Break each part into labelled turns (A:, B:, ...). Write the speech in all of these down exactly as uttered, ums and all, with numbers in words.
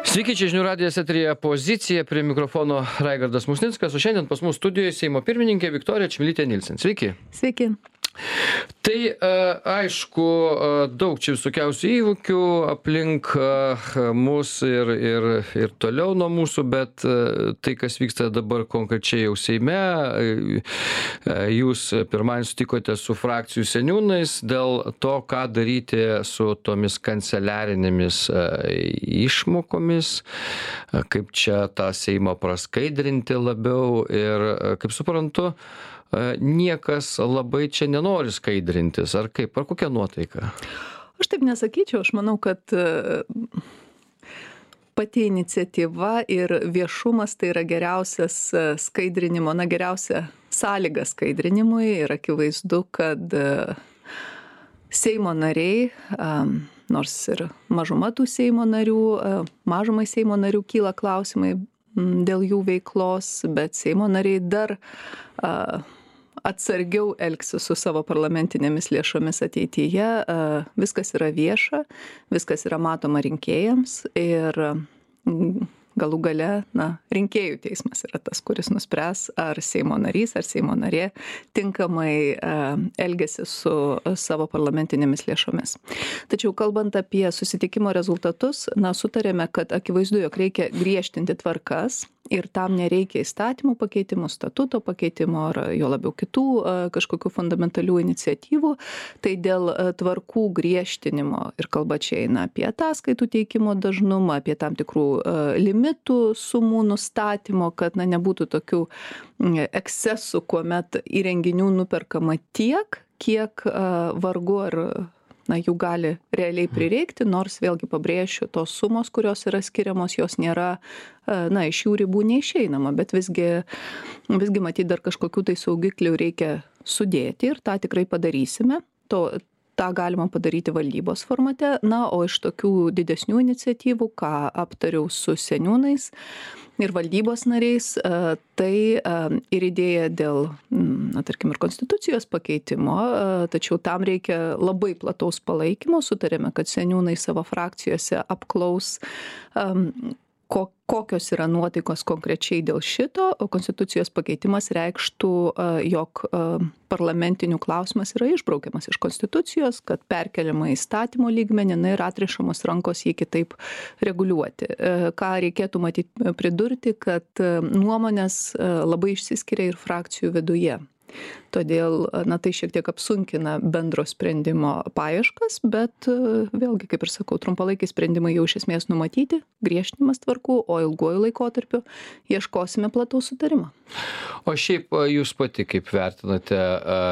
A: Sveiki, čia žinių radijas eteryje Pozicija, prie mikrofono Raigardas Musnickas, o šiandien pas mus studijoje Seimo pirmininkė Viktorija Čmilytė Nilsen. Sveiki.
B: Sveiki.
A: Tai aišku, daug čia visokiausių įvykių aplink mus ir, ir, ir toliau nuo mūsų, bet tai, kas vyksta dabar konkrečiai jau Seime, jūs pirmąjį sutikote su frakcijų seniūnais dėl to, ką daryti su tomis kanceliarinėmis išmokomis, kaip čia tą Seimą praskaidrinti labiau ir, kaip suprantu, niekas labai čia nenori skaidrintis, ar kaip, ar kokia nuotaika?
B: Aš taip nesakyčiau, aš manau, kad pati iniciatyva ir viešumas tai yra geriausias skaidrinimo, na geriausia sąlyga skaidrinimui ir akivaizdu, kad Seimo nariai, nors ir mažuma tų Seimo narių, mažumai Seimo narių kyla klausimai dėl jų veiklos, bet Seimo nariai dar atsargiau elgsis su savo parlamentinėmis lėšomis ateityje. Viskas yra vieša, viskas yra matoma rinkėjams ir galų gale, na, rinkėjų teismas yra tas, kuris nuspręs, ar Seimo narys, ar Seimo narė tinkamai elgiasi su savo parlamentinėmis lėšomis. Tačiau kalbant apie susitikimo rezultatus, na, sutarėme, kad akivaizdu, jog reikia griežtinti tvarkas ir tam nereikia įstatymų pakeitimų, statuto pakeitimo ar jo labiau kitų kažkokių fundamentalių iniciatyvų. Tai dėl tvarkų griežtinimo ir kalba čia eina apie ataskaitų teikimo dažnumą, apie tam tikrų limitų sumų nustatymo, kad na, nebūtų tokių ekscesų, kuomet įrenginių nuperkama tiek, kiek vargu ar na, jų gali realiai prireikti, nors vėlgi pabrėšiu, tos sumos, kurios yra skiriamos, jos nėra, na, iš jų ribų neišeinama, bet visgi, visgi matyt, dar kažkokių tai saugiklių reikia sudėti ir tą tikrai padarysime. To, tą galima padaryti valdybos formate. Na, o iš tokių didesnių iniciatyvų, ką aptariau su seniūnais ir valdybos nariais, tai ir idėja dėl, na, tarkim, ir konstitucijos pakeitimo, tačiau tam reikia labai plataus palaikymo. Sutarėme, kad seniūnai savo frakcijose apklaus, kokios yra nuotaikos konkrečiai dėl šito, o konstitucijos pakeitimas reikštų, jog parlamentinių klausimas yra išbraukiamas iš konstitucijos, kad perkeliama įstatymo lygmenį ir atrišamos rankos jį kitaip reguliuoti. Ką reikėtų matyti pridurti, kad nuomonės labai išsiskiria ir frakcijų viduje. Todėl, na, tai šiek tiek apsunkina bendro sprendimo paieškas, bet vėlgi, kaip ir sakau, trumpalaikiai sprendimai jau iš esmės numatyti, griežtinimas tvarkų, o ilguoju laikotarpiu ieškosime plataus sutarimo.
A: O šiaip jūs pati kaip vertinate,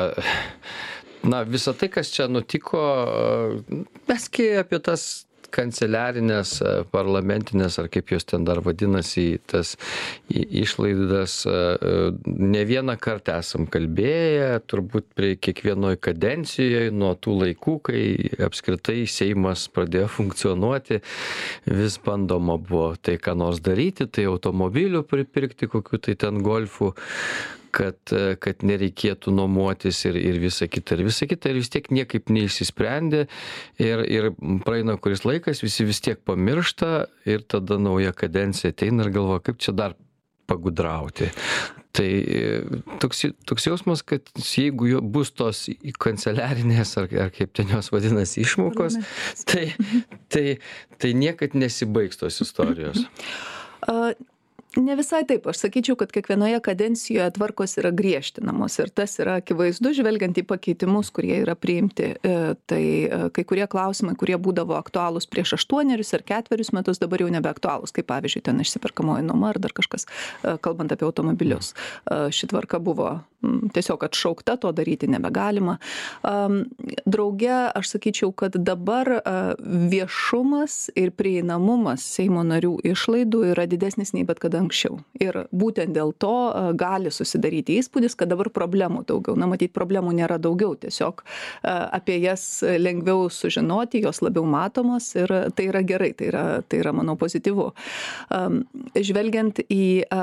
A: na, visą tai, kas čia nutiko, meski apie tas kanceliarinės, parlamentinės, ar kaip jos ten dar vadinasi, tas išlaidas, ne vieną kartą esam kalbėję, turbūt prie kiekvienoj kadencijoje, nuo tų laikų, kai apskritai Seimas pradėjo funkcionuoti, vis bandoma buvo tai ką nors daryti, tai automobilių pripirkti, kokių tai ten golfų, kad, kad nereikėtų nuomotis ir, ir visa kita, ir visa kita, ir vis tiek niekaip neišsisprendė, ir, ir praeina kuris laikas, visi vis tiek pamiršta, ir tada nauja kadencija ateina ir galvoja, kaip čia dar pagudrauti. Tai toks, toks jausmas, kad jeigu bus tos kanceliarinės, ar, ar kaip ten jos vadinasi, išmokos, tai, tai, tai niekad nesibaigs tos istorijos.
B: Uh, Ne visai taip. Aš sakyčiau, kad kiekvienoje kadencijoje tvarkos yra griežtinamos ir tas yra akivaizdu, žvelgiant į pakeitimus, kurie yra priimti. Tai kai kurie klausimai, kurie būdavo aktualūs prieš aštuonerius ar ketverius metus, dabar jau nebeaktualūs, kaip pavyzdžiui, ten išsiperkamoji nuoma ar dar kažkas, kalbant apie automobilius. Ši tvarka buvo tiesiog atšaukta, to daryti nebegalima. Drauge, aš sakyčiau, kad dabar viešumas ir prieinamumas Seimo narių išlaidų yra didesnis nei bet kada anksčiau. Ir būtent dėl to gali susidaryti įspūdis, kad dabar problemų daugiau. Na, matyt, problemų nėra daugiau, tiesiog apie jas lengviau sužinoti, jos labiau matomos ir tai yra gerai, tai yra, tai yra manau, pozityvu. Žvelgiant į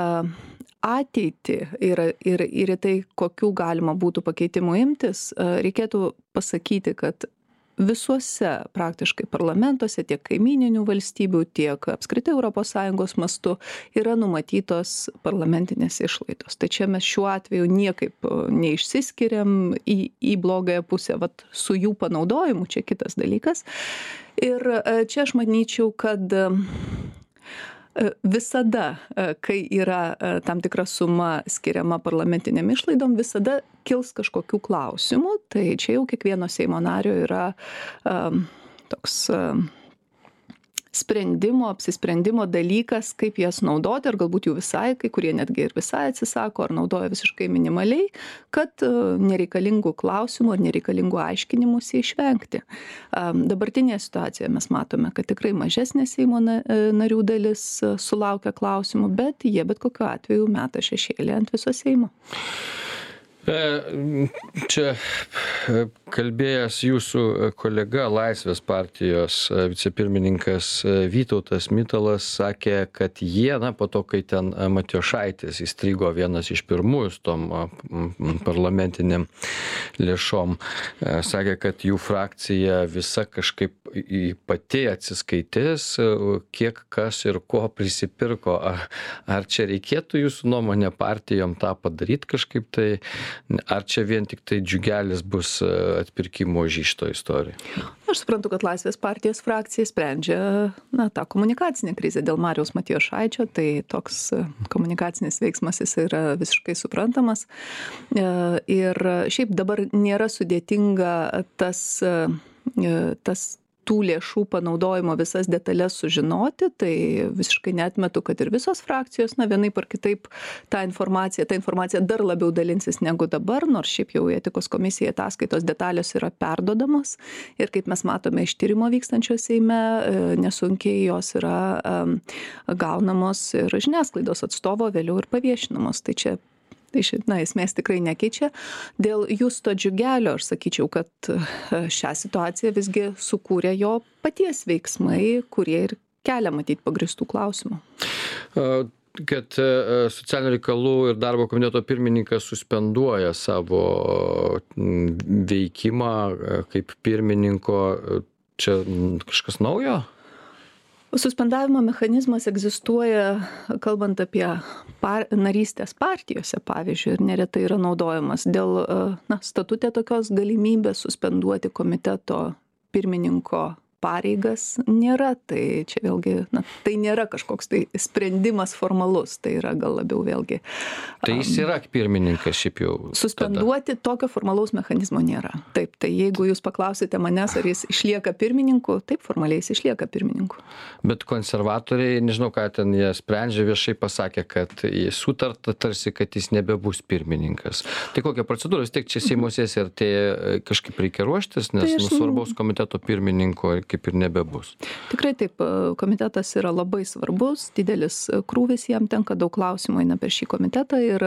B: ateitį ir, ir, ir į tai, kokių galima būtų pakeitimų imtis, reikėtų pasakyti, kad visuose praktiškai parlamentuose, tiek kaimininių valstybių, tiek apskritai Europos Sąjungos mastu yra numatytos parlamentinės išlaidos. Tai čia mes šiuo atveju niekaip neišsiskiriam į, į blogąją pusę, vat su jų panaudojimu, čia kitas dalykas. Ir čia aš manyčiau, kad visada, kai yra tam tikra suma skiriama parlamentiniam išlaidom, visada kils kažkokių klausimų. Tai čia jau kiekvieno Seimo nario yra um, toks um, sprendimo, apsisprendimo dalykas, kaip jas naudoti, ar galbūt jų visai, kai kurie netgi ir visai atsisako, ar naudoja visiškai minimaliai, kad uh, nereikalingų klausimų ar nereikalingų aiškinimus išvengti. Um, dabartinėje situacijoje mes matome, kad tikrai mažesnė Seimo narių dalis uh, sulaukia klausimų, bet jie bet kokiu atveju meta šešėlį ant viso Seimo.
A: Čia kalbėjęs jūsų kolega Laisvės partijos vicepirmininkas Vytautas Mitalas sakė, kad jie, na, po to, kai ten Matijošaitis įstrigo vienas iš pirmųjų su tom parlamentiniam lėšom, sakė, kad jų frakcija visa kažkaip pati atsiskaitys, kiek kas ir ko prisipirko. Ar, ar čia reikėtų jūsų nuomonė partijom tą padaryti kažkaip tai? Ar čia vien tik tai Džiugelis bus atpirkimo ožys šito istorijoje?
B: Aš suprantu, kad Laisvės partijos frakcija sprendžia na, tą komunikacinę krizę dėl Marijaus Matijošaičio, tai toks komunikacinis veiksmas jis yra visiškai suprantamas. Ir šiaip dabar nėra sudėtinga tas, tas tų lėšų panaudojimo visas detalės sužinoti, tai visiškai neatmetu, kad ir visos frakcijos, na, vienaip ar kitaip tą informaciją, ta informacija dar labiau dalinsis negu dabar, nors šiaip jau etikos komisija ataskaitos detalės yra perdodamos ir kaip mes matome iš tyrimo vykstančio Seime, nesunkiai jos yra um, gaunamos ir žiniasklaidos atstovo vėliau ir paviešinamos. Tai čia Tai na, esmės tikrai nekeičia. Dėl Justo Džiugelio aš sakyčiau, kad šią situaciją visgi sukūrė jo paties veiksmai, kurie ir kelia matyti pagristų klausimų.
A: Kad socialinių reikalų ir darbo komiteto pirmininkas suspenduoja savo veikimą kaip pirmininko, čia kažkas naujo?
B: Suspendavimo mechanizmas egzistuoja, kalbant apie par, narystės partijose, pavyzdžiui, ir neretai yra naudojamas dėl na, statute tokios galimybės suspenduoti komiteto pirmininko pareigas nėra, tai čia vėlgi, na, tai nėra kažkoks tai sprendimas formalus, tai yra gal labiau vėlgi.
A: Tai jis yra pirmininkas šiaip jau.
B: Suspenduoti tada tokio formalaus mechanizmo nėra. Taip, tai jeigu jūs paklausite manęs, ar jis išlieka pirmininku, taip, formaliai jis išlieka pirmininku.
A: Bet konservatoriai, nežinau, ką ten jie sprendžia, viešai pasakė, kad jis sutarta tarsi, kad jis nebebus pirmininkas. Tai kokia procedūra, vis tiek čia Seimo sesija, ar tai kažkaip reikia ruoštis, nes tai nu, svarbaus komiteto pirmininko kaip ir nebebus.
B: Tikrai taip, komitetas yra labai svarbus, didelis krūvis jam tenka, daug klausimų eina per šį komitetą ir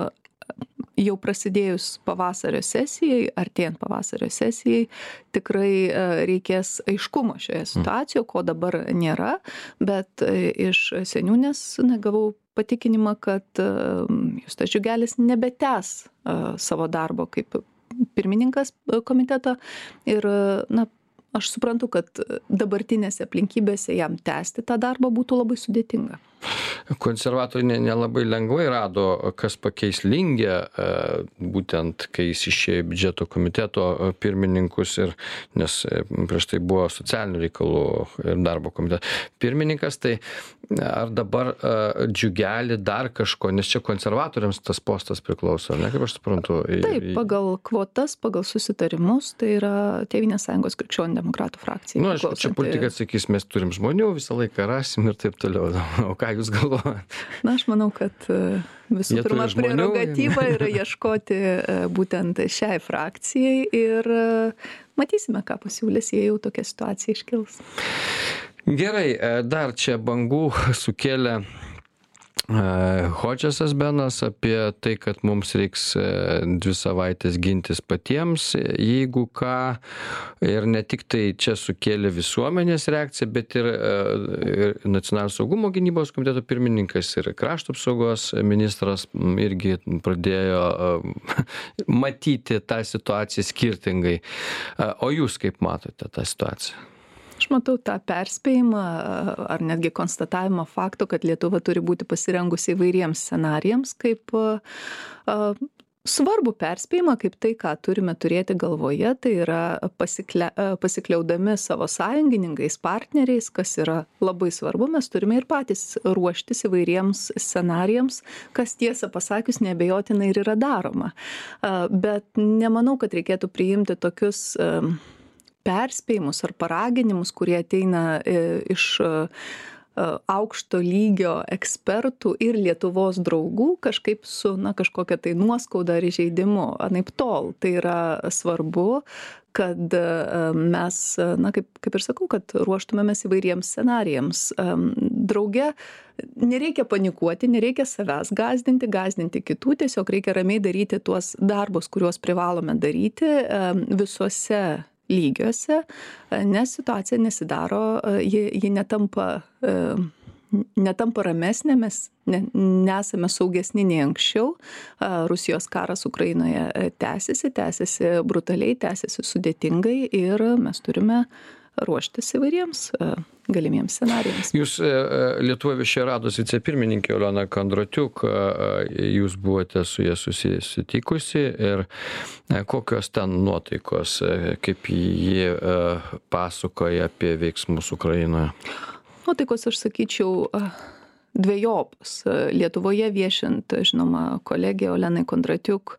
B: jau prasidėjus pavasario sesijai, artėjant pavasario sesijai, tikrai reikės aiškumo šioje situacijoje, ko dabar nėra, bet iš seniūnės na, gavau patikinimą, kad Justas Džiugelis nebetęs savo darbo kaip pirmininkas komiteto ir na, aš suprantu, kad dabartinėse aplinkybėse jam tęsti tą darbą būtų labai sudėtinga.
A: Konservatoriai nelabai lengvai rado, kas pakeis Lingę, būtent kai jis išėjo biudžeto komiteto pirmininkus, ir, nes prieš tai buvo socialinių reikalų ir darbo komiteto pirmininkas, tai ar dabar Džiugelį dar kažko, nes čia konservatoriams tas postas priklauso, ne, kaip aš suprantu?
B: Taip, pagal kvotas, pagal susitarimus, tai yra Tėvynės sąjungos krikščionių demokratų frakcija.
A: Na, nu, čia politikai atsakys, mes turim žmonių, visą laiką rasim ir taip toliau. O ką jūs galvojate?
B: Na, aš manau, kad visų
A: Jie
B: pirma prerogatyva yra ieškoti būtent šiai frakcijai ir matysime, ką pasiūlys, jei jau tokia situacija iškils.
A: Gerai, dar čia bangų sukėlė Hodžesas Benas apie tai, kad mums reiks dvi savaitės gintis patiems, jeigu ką, ir ne tik tai čia sukėlė visuomenės reakciją, bet ir, ir Nacionalinio saugumo gynybos komiteto pirmininkas ir krašto apsaugos ministras irgi pradėjo matyti tą situaciją skirtingai. O jūs kaip matote tą situaciją?
B: Aš matau tą perspėjimą ar netgi konstatavimą fakto, kad Lietuva turi būti pasirengusi įvairiems scenarijams, kaip uh, svarbu perspėjimą, kaip tai, ką turime turėti galvoje, tai yra pasikle, pasikliaudami savo sąjungininkais, partneriais, kas yra labai svarbu, mes turime ir patys ruoštis įvairiems scenarijams, kas tiesą pasakius neabejotinai ir yra daroma. Uh, bet nemanau, kad reikėtų priimti tokius uh, perspėjimus ar paraginimus, kurie ateina iš aukšto lygio ekspertų ir Lietuvos draugų kažkaip su na, kažkokia tai nuoskauda ar įžeidimu. Anaip tol. Tai yra svarbu, kad mes, na, kaip, kaip ir sakau, kad ruoštumėmės įvairiems scenarijams. Drauge nereikia panikuoti, nereikia savęs gazdinti, gazdinti kitų, tiesiog reikia ramiai daryti tuos darbus, kuriuos privalome daryti visuose lygiuose, nes situacija nesidaro, ji, ji netampa, netampa ramesnė, mes ne, nesame saugesni nei anksčiau. Rusijos karas Ukrainoje tęsiasi, tęsiasi brutaliai, tęsiasi sudėtingai ir mes turime ruoštis įvairiems galimiems scenarijams.
A: Jūs Lietuvoje viešėjo Rados vicepirmininkė Aliona Kondratiuk, jūs buvote su jie susitikusi ir kokios ten nuotaikos, kaip jie pasakoja apie veiksmus Ukrainoje?
B: Nuotaikos, aš sakyčiau, dvejopos. Lietuvoje viešint, žinoma, kolegė Olenai Kondratiuk,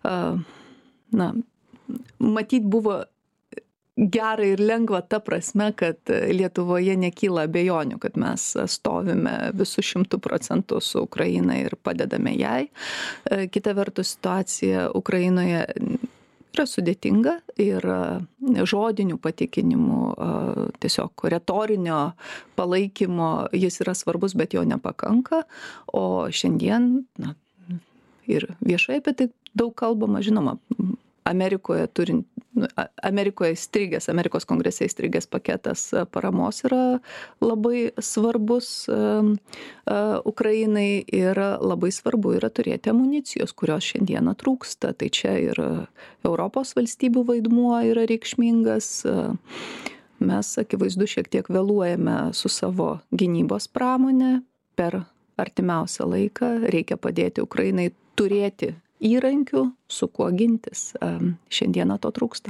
B: na, matyt buvo gera ir lengva ta prasme, kad Lietuvoje nekyla abejonių, kad mes stovime visų šimtų procentų su Ukraina ir padedame jai. Kita vertus, situacija Ukrainoje yra sudėtinga ir žodinių patikinimų, tiesiog retorinio palaikymo jis yra svarbus, bet jo nepakanka. O šiandien, na, ir viešai apie tai daug kalbama, žinoma, Amerikoje turint, Amerikoje įstrigęs, Amerikos kongrese įstrigęs paketas paramos yra labai svarbus uh, uh, Ukrainai ir labai svarbu yra turėti amunicijos, kurios šiandieną trūksta. Tai čia ir Europos valstybių vaidmuo yra reikšmingas. Mes, akivaizdu, šiek tiek vėluojame su savo gynybos pramonė. Per artimiausią laiką reikia padėti Ukrainai turėti įrankių, su kuo gintis. Šiandieną to trūksta.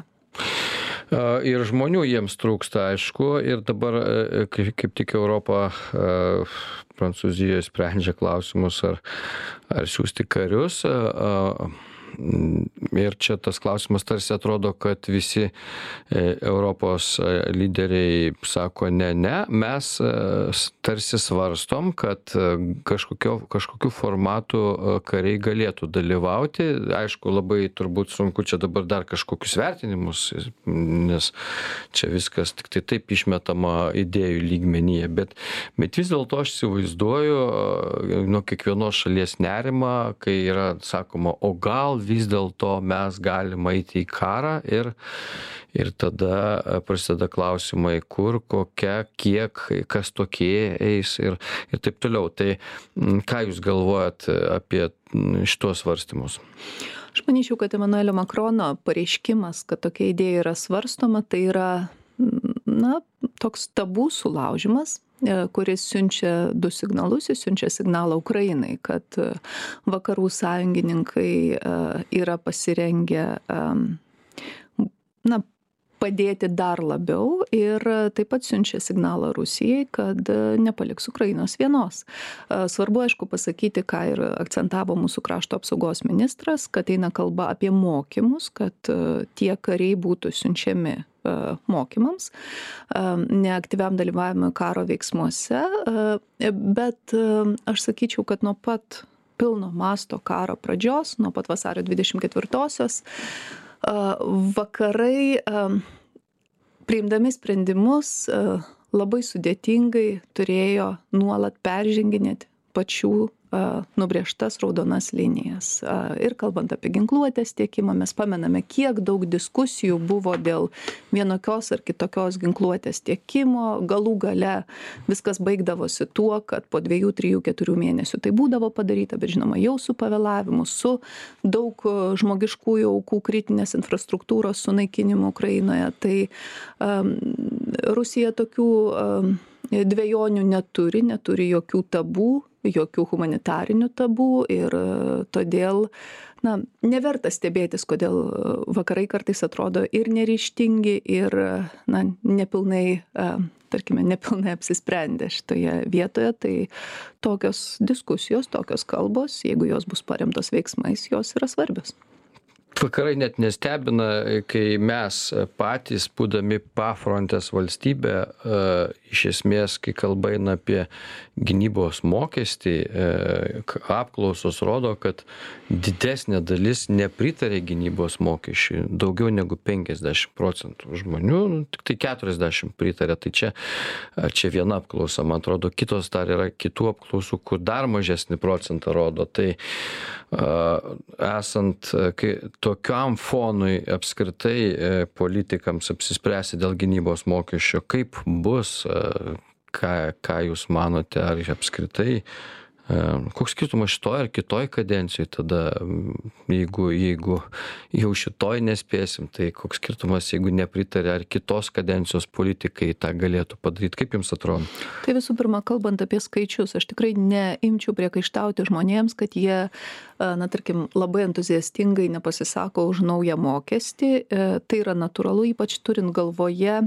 A: Ir žmonių jiems trūksta, aišku, ir dabar kaip tik Europa, Prancūzijoje sprendžia klausimus, ar, ar siųsti karius. Ir čia tas klausimas tarsi atrodo, kad visi Europos lyderiai sako ne, ne, mes tarsi svarstom, kad kažkokio, kažkokiu formatu kariai galėtų dalyvauti. Aišku, labai turbūt sunku čia dabar dar kažkokius vertinimus, nes čia viskas tik tai taip išmetama idėjų lygmenyje, bet, bet vis dėlto aš įsivaizduoju nuo kiekvienos šalies nerimą, kai yra sakoma, o gal vis dėlto mes galime eiti į karą ir, ir tada prasideda klausimai, kur, kokia, kiek, kas tokie eis ir, ir taip toliau. Tai ką jūs galvojat apie šitos svarstymus?
B: Aš manyčiau, kad Emanuelio Makrono pareiškimas, kad tokia idėja yra svarstoma, tai yra, na, toks tabų sulaužimas, kuris siunčia du signalus, jis siunčia signalą Ukrainai, kad vakarų sąjungininkai yra pasirengę, na, padėti dar labiau ir taip pat siunčia signalą Rusijai, kad nepaliks Ukrainos vienos. Svarbu, aišku, pasakyti, ką ir akcentavo mūsų krašto apsaugos ministras, kad eina kalba apie mokymus, kad tie kariai būtų siunčiami mokymams, neaktyviam dalyvavimui karo veiksmuose, bet aš sakyčiau, kad nuo pat pilno masto karo pradžios, nuo pat vasario dvidešimt ketvirtosios, vakarai, priimdami sprendimus, labai sudėtingai turėjo nuolat perženginėti pačių nubrėžtas raudonas linijas. Ir kalbant apie ginkluotės tiekimą, mes pamename, kiek daug diskusijų buvo dėl vienokios ar kitokios ginkluotės tiekimo. Galų gale viskas baigdavosi tuo, kad po dviejų, trijų, keturių mėnesių tai būdavo padaryta, bet žinoma, jau su pavėlavimu, su daug žmogiškųjų aukų, kritinės infrastruktūros sunaikinimu Ukrainoje. Tai um, Rusija tokių um, dvejonių neturi, neturi jokių tabų, jokių humanitarinių tabų ir todėl na, neverta stebėtis, kodėl vakarai kartais atrodo ir neryžtingi, ir na, nepilnai, tarkime, nepilnai apsisprendę šitoje vietoje. Tai tokios diskusijos, tokios kalbos, jeigu jos bus paremtos veiksmais, jos yra svarbios.
A: Vakarai net nestebina, kai mes patys, būdami pafrontės valstybė, iš esmės, kai kalba eina apie gynybos mokestį, apklausos rodo, kad didesnė dalis nepritarė gynybos mokesčiui, daugiau negu penkiasdešimt procentų žmonių, tik tai keturiasdešimt pritarė. Tai čia, čia viena apklausa, man atrodo, kitos dar yra kitų apklausų, kur dar mažesnį procentą rodo. Tai esant kai, tokiam fonui apskritai politikams apsispręsti dėl gynybos mokesčio, kaip bus, ką, ką jūs manote, ar apskritai, koks skirtumas šitoj ar kitoj kadencijoj tada, jeigu, jeigu jau šitoj nespėsim, tai koks skirtumas, jeigu nepritarė, ar kitos kadencijos politikai tą galėtų padaryti, kaip jums atrodo?
B: Tai visų pirma, kalbant apie skaičius, aš tikrai neimčiau priekaištauti žmonėms, kad jie, na tarkim, labai entuziastingai nepasisako už naują mokestį. Tai yra natūralu, ypač turint galvoje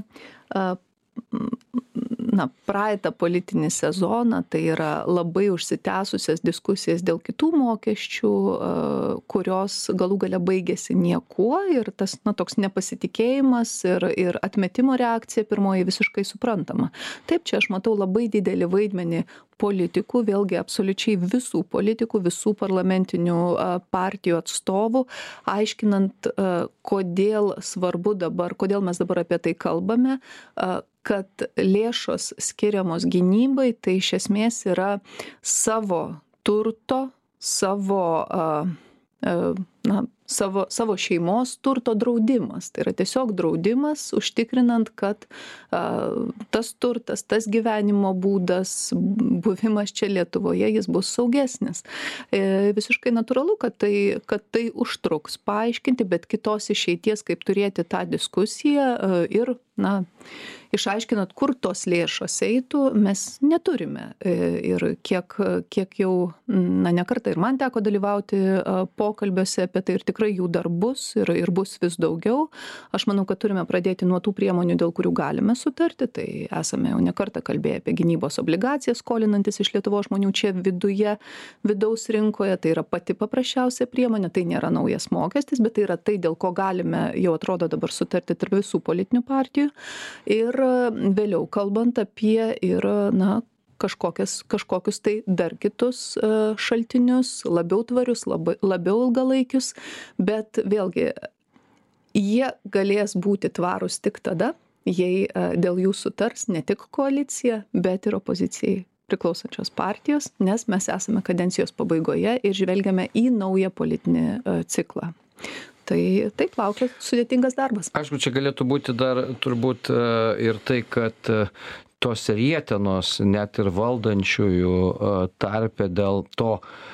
B: na, praeitą politinį sezoną, tai yra labai užsitęsusias diskusijas dėl kitų mokesčių, kurios galų gale baigėsi niekuo ir tas, na, toks nepasitikėjimas ir, ir atmetimo reakcija pirmoji visiškai suprantama. Taip, čia aš matau labai didelį vaidmenį politikų, vėlgi absoliučiai visų politikų, visų parlamentinių partijų atstovų, aiškinant, kodėl svarbu dabar, kodėl mes dabar apie tai kalbame, kad lėšos skiriamos gynybai, tai iš esmės yra savo turto, savo, na, savo, savo šeimos turto draudimas. Tai yra tiesiog draudimas, užtikrinant, kad a, tas turtas, tas gyvenimo būdas, buvimas čia Lietuvoje, jis bus saugesnis. E, visiškai natūralu, kad tai, kad tai užtruks paaiškinti, bet kitos išeities, kaip turėti tą diskusiją a, ir, na, išaiškinant, kur tos lėšos eitų, mes neturime. Ir kiek, kiek jau, na, ne kartą ir man teko dalyvauti pokalbiuose apie tai ir tikrai jų dar bus ir, ir bus vis daugiau. Aš manau, kad turime pradėti nuo tų priemonių, dėl kurių galime sutarti. Tai esame jau ne kartą kalbėję apie gynybos obligacijas, skolinantis iš Lietuvos žmonių čia viduje, vidaus rinkoje. Tai yra pati paprasčiausia priemonė, tai nėra naujas mokestis, bet tai yra tai, dėl ko galime jau atrodo dabar sutarti tarp visų politinių partijų. Ir vėliau kalbant apie ir, na, kažkokias, kažkokius tai dar kitus šaltinius, labiau tvarius, labai, labiau ilgalaikius, bet vėlgi jie galės būti tvarūs tik tada, jei dėl jų sutars ne tik koalicija, bet ir opozicijai priklausančios partijos, nes mes esame kadencijos pabaigoje ir žvelgiame į naują politinį ciklą. Tai taip laukia sudėtingas darbas.
A: Aišku, čia galėtų būti dar turbūt ir tai, kad tos rietenos net ir valdančiųjų tarpe dėl to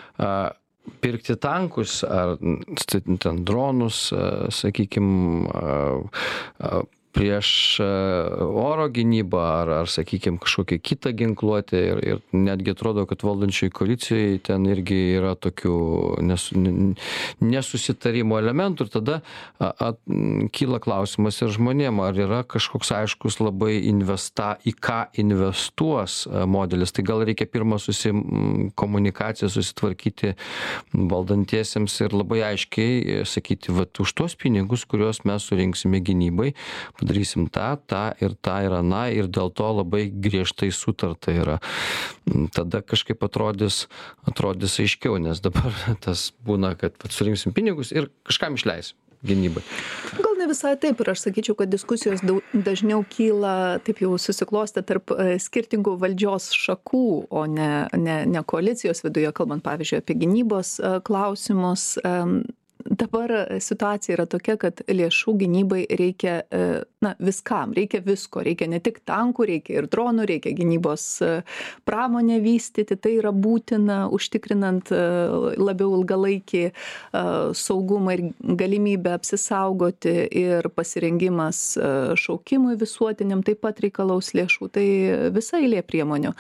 A: pirkti tankus ar ten dronus, sakykime, prieš oro gynybą ar, ar sakykime, kažkokią kitą ginkluotę ir, ir netgi atrodo, kad valdančiai koalicijai ten irgi yra tokių nes, nesusitarimo elementų ir tada a, a, kyla klausimas ir žmonėm, ar yra kažkoks aiškus labai investa, į ką investuos modelis. Tai gal reikia pirmą susikomunikaciją susitvarkyti valdantiesiems ir labai aiškiai sakyti, vat už tuos pinigus, kuriuos mes surinksime gynybai, darysim tą, tą ir tą ir aną ir dėl to labai griežtai sutarta yra. Tada kažkaip atrodys, atrodys aiškiau, nes dabar tas būna, kad surinksim pinigus ir kažkam išleisim. gynybai?
B: Gal ne visai taip ir aš sakyčiau, kad diskusijos dažniau kyla, taip jau susiklostę, tarp skirtingų valdžios šakų, o ne, ne, ne koalicijos viduje, kalbant pavyzdžiui apie gynybos klausimus. Dabar situacija yra tokia, kad lėšų gynybai reikia na, viskam, reikia visko, reikia ne tik tankų, reikia ir dronų, reikia gynybos pramonę vystyti, tai yra būtina užtikrinant labiau ilgalaikį saugumą ir galimybę apsisaugoti ir pasirengimas šaukimui visuotiniam taip pat reikalaus lėšų, tai visa eilė priemonių.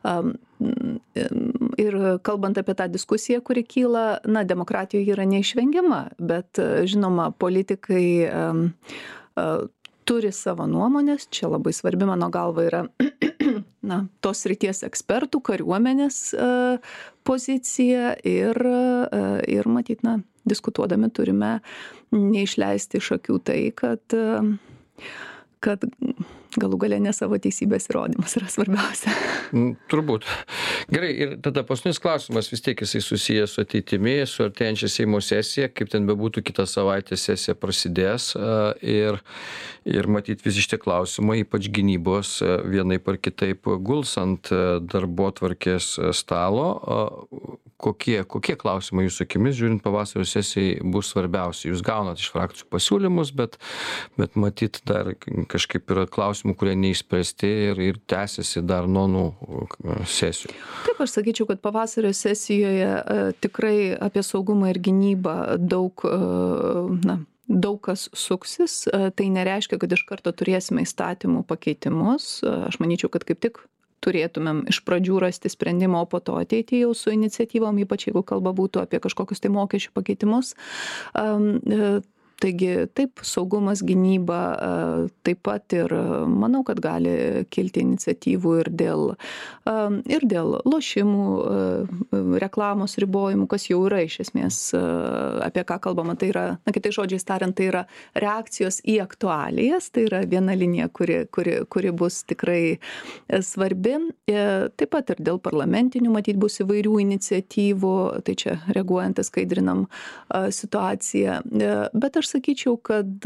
B: Ir kalbant apie tą diskusiją, kuri kyla, na, demokratijoje yra neišvengiama, bet žinoma, politikai um, uh, turi savo nuomonės, čia labai svarbi mano galva yra na, tos srities ekspertų, kariuomenės uh, pozicija ir, uh, ir matyt, na, diskutuodami turime neišleisti iš akių tai, kad uh, kad galų gale ne savo teisybės įrodymas yra svarbiausia.
A: Turbūt. Gerai, ir tada paskutinis klausimas, vis tiek jisai susijęs su ateitimi, su artėjančia Seimo sesija, kaip ten bebūtų, kitą savaitę sesija prasidės ir, ir matyt visi šitie klausimai, ypač gynybos, vienaip ar kitaip guls ant darbotvarkės stalo. Kokie, kokie klausimai jūsų akimis, žiūrint pavasario sesijai, bus svarbiausi? Jūs gaunat iš frakcijų pasiūlymus, bet, bet matyt dar kažkaip yra klausimų, kurie neįspręsti ir, ir tęsiasi dar nuo nų sesijų.
B: Taip, aš sakyčiau, kad pavasario sesijoje e, tikrai apie saugumą ir gynybą daug, e, na, daug kas suksis. E, tai nereiškia, kad iš karto turėsime įstatymų pakeitimus. E, aš manyčiau, kad kaip tik turėtumėm iš pradžių rasti sprendimą, o po to ateiti jau su iniciatyvom, ypač jeigu kalba būtų apie kažkokius tai mokesčių pakeitimus. Um, Taigi taip, saugumas, gynyba, taip pat ir manau, kad gali kilti iniciatyvų ir dėl, ir dėl lošimų, reklamos ribojimų, kas jau yra iš esmės, apie ką kalbama, tai yra, na, kitais žodžiais tariant, tai yra reakcijos į aktualijas, tai yra viena linija, kuri, kuri, kuri bus tikrai svarbi. Taip pat ir dėl parlamentinių, matyt, bus įvairių iniciatyvų, tai čia reaguojant, skaidrinam situaciją. Bet aš sakyčiau, kad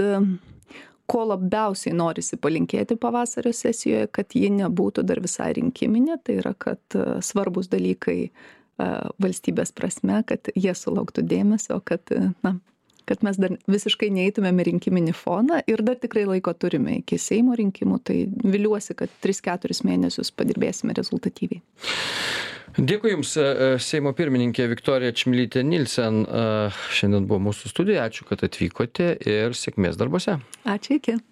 B: ko labiausiai norisi palinkėti pavasario sesijoje, kad ji nebūtų dar visai rinkiminė, tai yra, kad svarbus dalykai valstybės prasme, kad jie sulauktų dėmesio, kad, na, kad mes dar visiškai neįtumėm į rinkiminį foną ir dar tikrai laiko turime iki Seimo rinkimų, tai viliuosi, kad tris keturis mėnesius padirbėsime rezultatyviai.
A: Dėkui Jums, Seimo pirmininkė Viktorija Čmilytė Nilsen. Šiandien buvo mūsų studija. Ačiū, kad atvykote ir sėkmės darbuose.
B: Ačiū, iki.